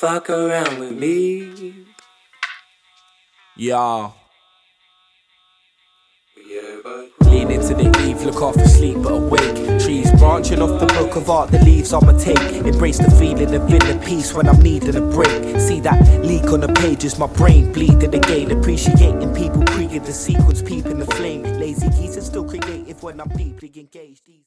fuck around with me. Yeah. Lean into the eve, look half asleep but awake. Trees branching off the book of art, the leaves I'ma take. Embrace the feeling of inner peace when I'm needing a break. See that leak on the pages, my brain bleeding again. Appreciating people, creating the sequence, peeping the flame. Lazy geese are still creative when I'm deeply engaged.